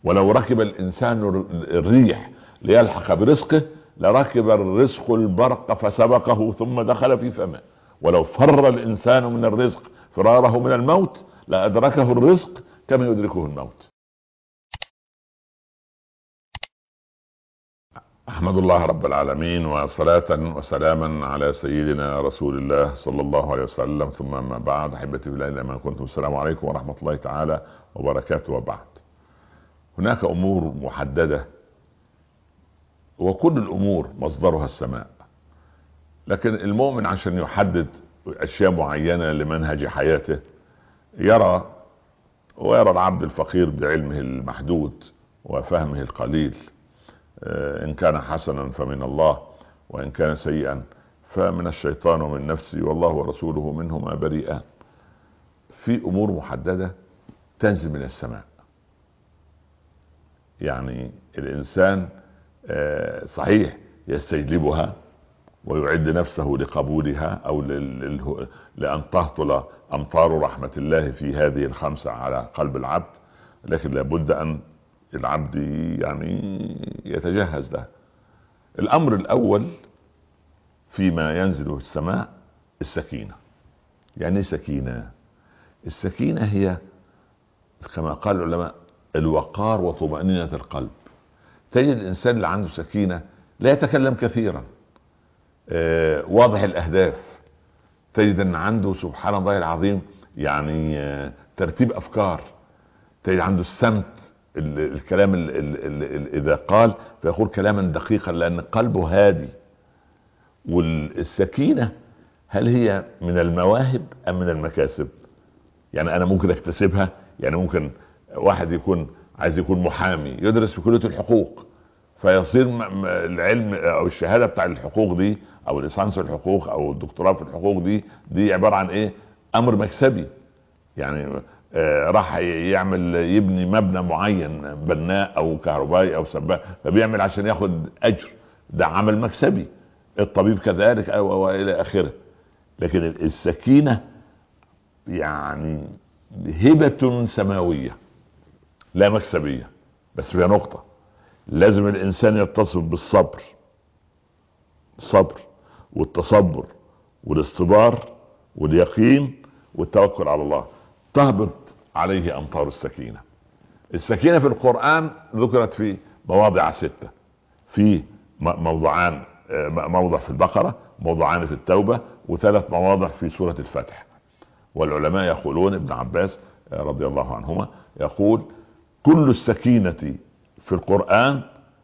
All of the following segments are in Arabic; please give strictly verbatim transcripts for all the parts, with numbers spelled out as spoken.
ولو ركب الانسان الريح ليلحق برزقه لركب الرزق البرق فسبقه ثم دخل في فمه. ولو فر الانسان من الرزق فراره من الموت لادركه الرزق كما يدركه الموت. احمد الله رب العالمين، وصلاة وسلاما على سيدنا رسول الله صلى الله عليه وسلم، ثم ما بعد. احبتي في الله لما كنتم، السلام عليكم ورحمة الله تعالى وبركاته. وبعد، هناك امور محددة، وكل الامور مصدرها السماء، لكن المؤمن عشان يحدد اشياء معينة لمنهج حياته يرى ويرى العبد الفقير بعلمه المحدود وفهمه القليل، ان كان حسنا فمن الله، وان كان سيئا فمن الشيطان ومن نفسي، والله ورسوله منهما بريئان. في امور محددة تنزل من السماء، يعني الانسان صحيح يستجلبها ويعد نفسه لقبولها او لان تهطل امطار رحمة الله في هذه الخمسة على قلب العبد، لكن لابد ان العبد يعني يتجهز له. الامر الاول فيما ينزل في السماء السكينة. يعني سكينة، السكينة هي كما قال العلماء الوقار وطمأنينة القلب. تجد الانسان اللي عنده سكينة لا يتكلم كثيرا، آه واضح الاهداف، تجد ان عنده سبحان الله العظيم يعني آه ترتيب افكار، تجد عنده السمت، الكلام ال ال ال ال اذا قال فيقول كلاما دقيقا لان قلبه هادي. والسكينة هل هي من المواهب ام من المكاسب؟ يعني انا ممكن اكتسبها، يعني ممكن واحد يكون عايز يكون محامي يدرس في كلية الحقوق فيصير العلم او الشهادة بتاع الحقوق دي او ليسانس الحقوق او الدكتوراه في الحقوق دي دي عبارة عن ايه؟ امر مكسبي. يعني آه راح يعمل يبني مبنى معين، بناء او كهربائي او سباك، فبيعمل عشان ياخد اجر، ده عمل مكسبي. الطبيب كذلك او الى اخره. لكن السكينة يعني هبة سماوية لا مكسبية، بس فيها نقطة، لازم الانسان يتصف بالصبر، الصبر والتصبر والاصطبار واليقين والتوكل على الله، تهبط عليه امطار السكينة. السكينة في القرآن ذكرت في مواضع ستة، في موضعان، موضع في البقرة، موضعان في التوبة، وثلاث مواضع في سورة الفتح. والعلماء يقولون، ابن عباس رضي الله عنهما يقول كل السكينة في القرآن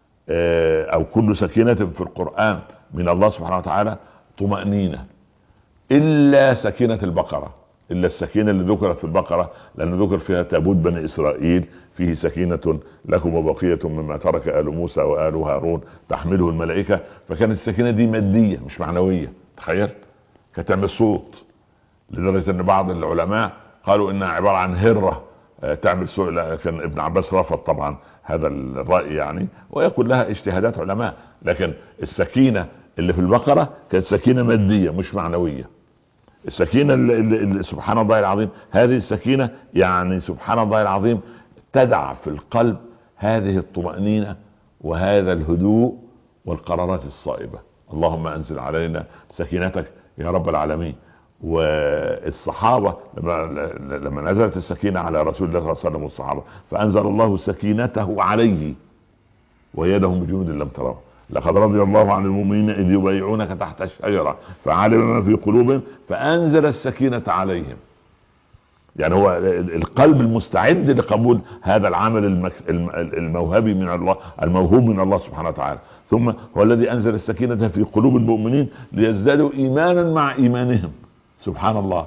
او كل سكينة في القرآن من الله سبحانه وتعالى طمأنينة، الا سكينة البقرة، الا السكينة اللي ذكرت في البقرة، لان ذكر فيها تابوت بني اسرائيل فيه سكينة لكم وبقية مما ترك آل موسى وآل هارون تحمله الملائكة، فكانت السكينة دي مادية مش معنوية. تخيل كتعمل صوت، لدرجة ان بعض العلماء قالوا انها عبارة عن هرة تعمل صوت، لكن ابن عباس رفض طبعا هذا الرأي يعني، وهي كلها اجتهادات علماء. لكن السكينة اللي في البقرة كانت سكينة مادية مش معنوية. السكينة اللي اللي سبحان الله العظيم، هذه السكينة يعني سبحان الله العظيم تدع في القلب هذه الطمأنينة وهذا الهدوء والقرارات الصائبة. اللهم انزل علينا سكينتك يا رب العالمين. والصحابة لما, لما نزلت السكينة على رسول الله صلى الله عليه وسلم والصحابة فانزل الله سكينته عليه ويدهم بجنود لم تروها، لقد رضي الله عن المؤمنين اذ يبايعونك تحت الشجرة فعلم ما في قلوبهم فانزل السكينة عليهم. يعني هو القلب المستعد لقبول هذا العمل الموهبي من الله، الموهوب من الله سبحانه وتعالى. ثم هو الذي انزل السكينة في قلوب المؤمنين ليزدادوا ايمانا مع ايمانهم. سبحان الله.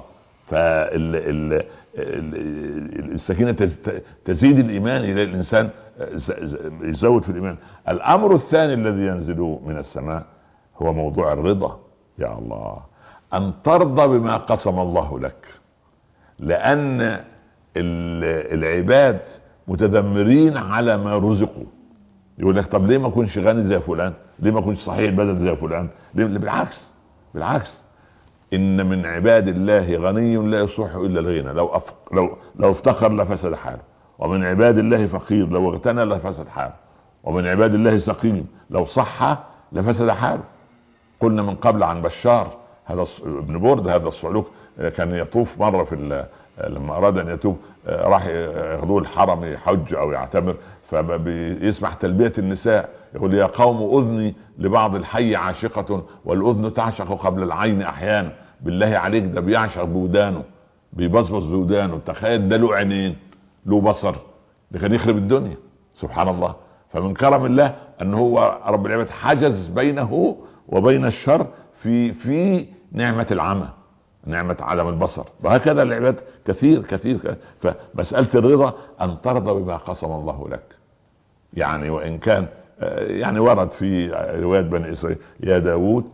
فالسكينة تزيد الايمان الى الانسان، يزود في الايمان. الامر الثاني الذي ينزل من السماء هو موضوع الرضا. يا الله، ان ترضى بما قسم الله لك، لان العباد متذمرين على ما رزقوا. يقول لك طب ليه ما كنش غني زي فلان، ليه ما كنش صحيح البدن زي فلان، ليه؟ بالعكس بالعكس، ان من عباد الله غني لا يصح الا الغنى، لو أف... لو لو افتخر لفسد حاله، ومن عباد الله فقير لو اغتنى لفسد حاله، ومن عباد الله سقيم لو صح لفسد حاله. قلنا من قبل عن بشار هذا ابن برد هذا الصعلوك، كان يطوف مرة في لما اراد ان يتوب راح ياخذوه الحرم يحج او يعتمر، فبيسمع تلبية النساء يقول يا قوم اذني لبعض الحي عاشقة والاذن تعشق قبل العين احيانا. بالله عليك ده بيعشق بودانه، بيبصبص بودانه، تخيل ده له عينين له بصر، ده كان يخرب الدنيا سبحان الله. فمن كرم الله ان هو رب العباد حجز بينه وبين الشر في في نعمة العمى، نعمة عدم البصر. وهكذا العباد كثير كثير. فمسألة الرضا ان ترضى بما قسم الله لك، يعني وان كان يعني ورد في رواية بني اسرائيل يا داود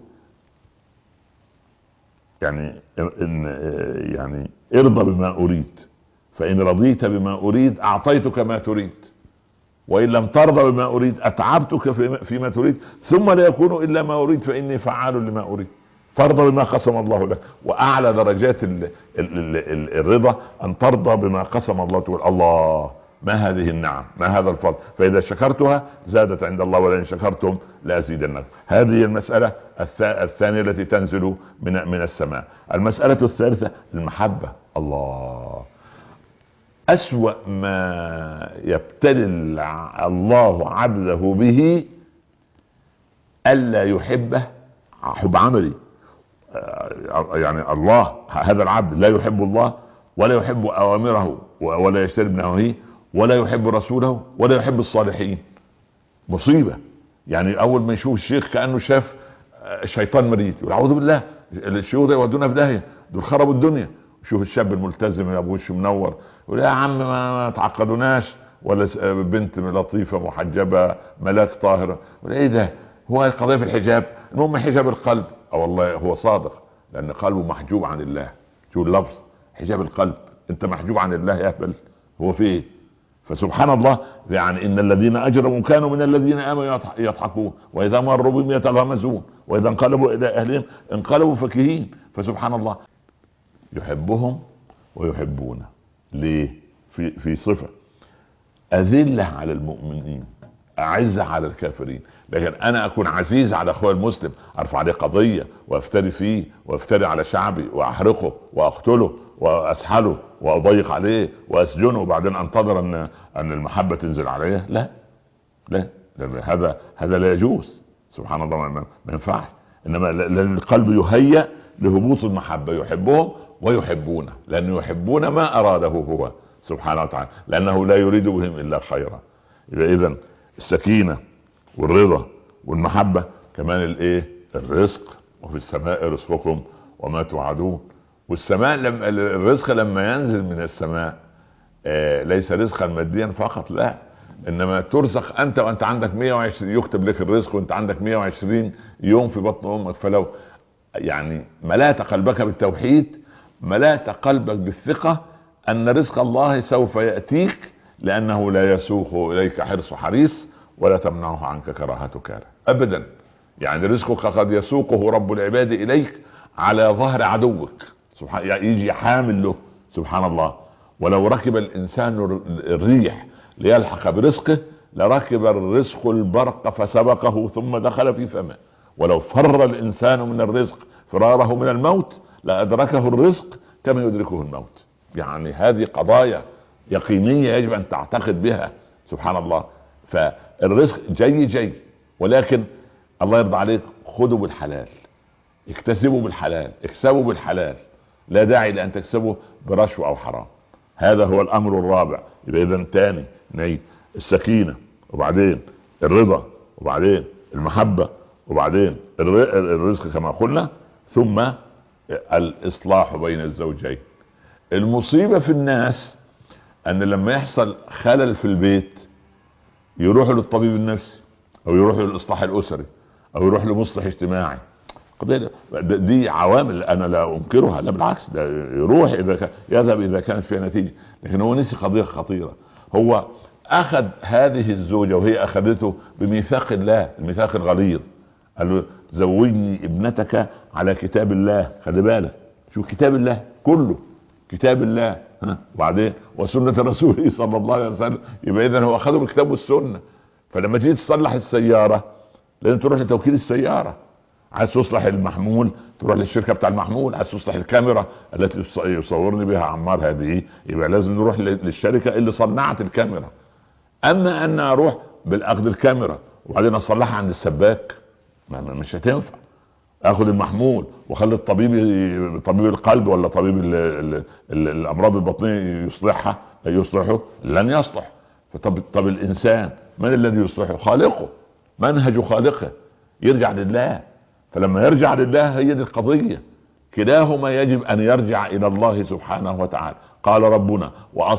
يعني إن يعني ارضى بما اريد، فان رضيت بما اريد اعطيتك ما تريد، وان لم ترضى بما اريد اتعبتك فيما تريد، ثم لا يكون الا ما اريد فاني فعال لما اريد. فارضى بما قسم الله لك. واعلى درجات ال ال ال الرضا ان ترضى بما قسم الله، تقول الله ما هذه النعم، ما هذا الفضل، فاذا شكرتها زادت عند الله ولئن شكرتم لازيدنكم. هذه المسألة الثانية التي تنزل من من السماء. المسألة الثالثة المحبة. الله أسوأ ما يبتلي الله عبده به ألا يحبه حب عملي. يعني الله هذا العبد لا يحب الله ولا يحب أوامره ولا يجتنب نواهيه ولا يحب رسوله ولا يحب الصالحين. مصيبة. يعني أول ما يشوف الشيخ كأنه شاف الشيطان مريض، يقول أعوذ بالله الشيوخ ده يودونا في داهية، دول خربوا الدنيا. شوف الشاب الملتزم ابو وشه منور يقول يا عم ما تعقدوناش، ولا بنت لطيفه محجبه ملاك طاهره يقول ايه ده، هو القضيه في الحجاب؟ المهم حجاب القلب. او والله هو صادق، لان قلبه محجوب عن الله. شو اللفظ حجاب القلب، انت محجوب عن الله يا هبل، هو في ايه؟ فسبحان الله. يعني ان الذين اجرموا كانوا من الذين امنوا يضحكون واذا مروا بهم يتغامزون واذا انقلبوا الى اهلهم انقلبوا فكهين. فسبحان الله يحبهم ويحبونه. ليه؟ في في صفة أذلة على المؤمنين أعزة على الكافرين. لكن أنا أكون عزيز على أخوي المسلم، أرفع عليه قضية وأفتري فيه وأفتري على شعبي وأحرقه وأقتله وأسحله وأضيق عليه وأسجنه وبعدين أنتظر أن أن المحبة تنزل عليه؟ لا لا, لا. هذا هذا لا يجوز. سبحان الله ما ينفعش. إنما لأن القلب يهيأ لهبوط المحبة، يحبهم ويحبونه، لأنه يحبون ما أراده هو سبحانه وتعالى، لأنه لا يريد بهم إلا خيرا. إذا السكينة والرضا والمحبة كمان الايه الرزق. وفي السماء رزقكم وما توعدون. والسماء لما الرزق لما ينزل من السماء آه ليس رزقا ماديا فقط، لا، انما ترزق انت وانت عندك مية وعشرين، يكتب لك الرزق وانت عندك مية وعشرين يوم في بطن امك. فلو يعني ملأت قلبك بالتوحيد، ملأت قلبك بالثقة ان رزق الله سوف يأتيك، لانه لا يسوق اليك حرص حريص ولا تمنعه عنك كراهة كاره ابدا. يعني رزقك قد يسوقه رب العباد اليك على ظهر عدوك سبحان، يعني يجي حامل له سبحان الله. ولو ركب الانسان الريح ليلحق برزقه لركب الرزق البرق فسبقه ثم دخل في فمه. ولو فر الانسان من الرزق فراره من الموت لادركه الرزق كما يدركه الموت. يعني هذه قضايا يقينية يجب ان تعتقد بها سبحان الله. فالرزق جاي جاي، ولكن الله يرضى عليك خذوا بالحلال، اكتسبوا بالحلال، اكسبوا بالحلال، لا داعي لان تكسبوا برشوة او حرام. هذا هو الامر الرابع. يبقى اذا تاني ني السكينة، وبعدين الرضا، وبعدين المحبة، وبعدين الرزق كما قلنا، ثم الاصلاح بين الزوجين. المصيبة في الناس ان لما يحصل خلل في البيت يروحوا للطبيب النفسي او يروحوا للاصلاح الاسري او يروح لمصلح اجتماعي. دي عوامل انا لا انكرها، لا بالعكس، ده يروح اذا كان يذهب اذا كانت فيها نتيجة. لكن هو نسي قضية خطيرة، هو اخذ هذه الزوجة وهي اخذته بميثاق الله، الميثاق الغليظ. قال له زوجني ابنتك على كتاب الله. خلي بالك، شوف كتاب الله كله، كتاب الله وبعدين وسنة رسوله صلى الله عليه وسلم. يبقى اذا هو اخذه بالكتاب والسنة. فلما تيجي تصلح السيارة لازم تروح لتوكيل السيارة. عايز تصلح المحمول تروح للشركة بتاع المحمول. عايز تصلح الكاميرا التي يصورني بها عمار هذه يبقى لازم نروح للشركة اللي صنعت الكاميرا. اما ان اروح بالاخذ الكاميرا وبعدين اصلحها عند السباك مش هتنفع. اخذ المحمول واخلي الطبيب طبيب القلب ولا طبيب ال ال ال الامراض البطنيه يصلحها يصلحه لن يصلح. فطب طب الانسان من الذي يصلحه؟ خالقه. منهج خالقه يرجع لله. فلما يرجع لله هي دي القضيه. كلاهما يجب ان يرجع الى الله سبحانه وتعالى. قال ربنا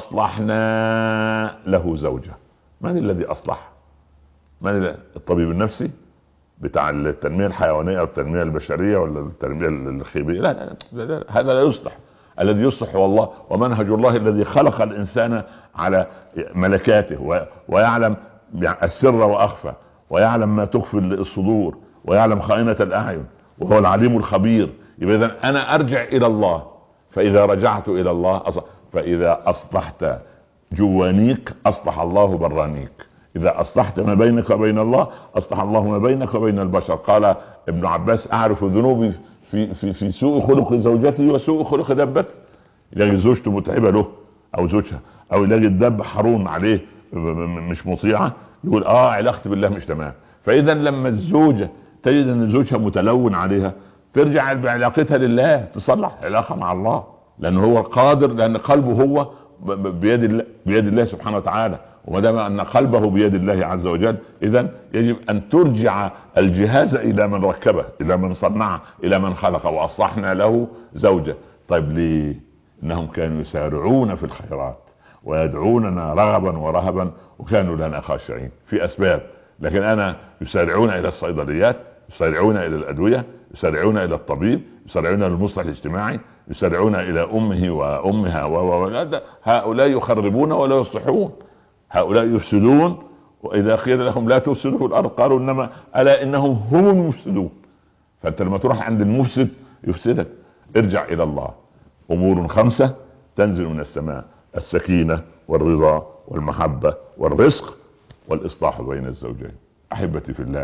واصلحنا له زوجه. من الذي اصلح؟ من الطبيب النفسي بتاع التنمية الحيوانية او التنمية البشرية ولا التنمية الخيبية؟ لا, لا, لا, لا هذا لا يصلح. الذي يصلح هو الله ومنهج الله الذي خلق الانسان على ملكاته ويعلم السر واخفى ويعلم ما تخفي الصدور ويعلم خائنة الاعين وهو العليم الخبير. يبقى اذا انا ارجع الى الله. فاذا رجعت الى الله أصلح. فاذا اصلحت جوانيك اصلح الله برانيك. اذا اصلحت ما بينك وبين الله اصلح الله ما بينك وبين البشر. قال ابن عباس اعرف ذنوبي في في في سوء خلق زوجتي وسوء خلق دبتي. يلاقي زوجته متعبه له او زوجها او يلاقي الدب حرون عليه مش مطيعه يقول اه علاقتي بالله مش تمام. فاذا لما الزوجه تجد ان زوجها متلون عليها ترجع بعلاقتها لله تصلح علاقه مع الله لانه هو قادر. لان قلبه هو بيد الله بيد الله سبحانه وتعالى. وما دام ان قلبه بيد الله عز وجل اذا يجب ان ترجع الجهاز الى من ركبه الى من صنعه الى من خلقه. واصلحنا له زوجه. طيب ليه؟ انهم كانوا يسارعون في الخيرات ويدعوننا رغبا ورهبا وكانوا لنا خاشعين. في اسباب. لكن انا يسارعون الى الصيدليات يسارعون الى الادويه يسارعون الى الطبيب يسارعون الى المصلح الاجتماعي يسارعون الى امه وامها و هؤلاء يخربون ولا يصلحون. هؤلاء يفسدون. واذا قيل لهم لا تفسدوا في الارض قالوا انما الا انهم هم المفسدون. فانت لما تروح عند المفسد يفسدك. ارجع الى الله. امور خمسة تنزل من السماء: السكينة والرضا والمحبة والرزق والاصلاح بين الزوجين. احبتي في الله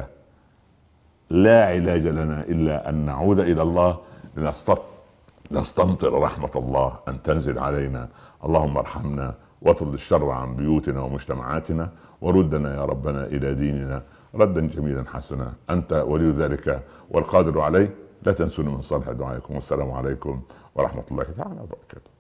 لا علاج لنا الا ان نعود الى الله لنستمطر رحمة الله ان تنزل علينا. اللهم ارحمنا واطرد الشر عن بيوتنا ومجتمعاتنا وردنا يا ربنا الى ديننا ردا جميلا حسنا. انت ولي ذلك والقادر عليه. لا تنسوني من صالح دعائكم. والسلام عليكم ورحمة الله تعالى وبركاته.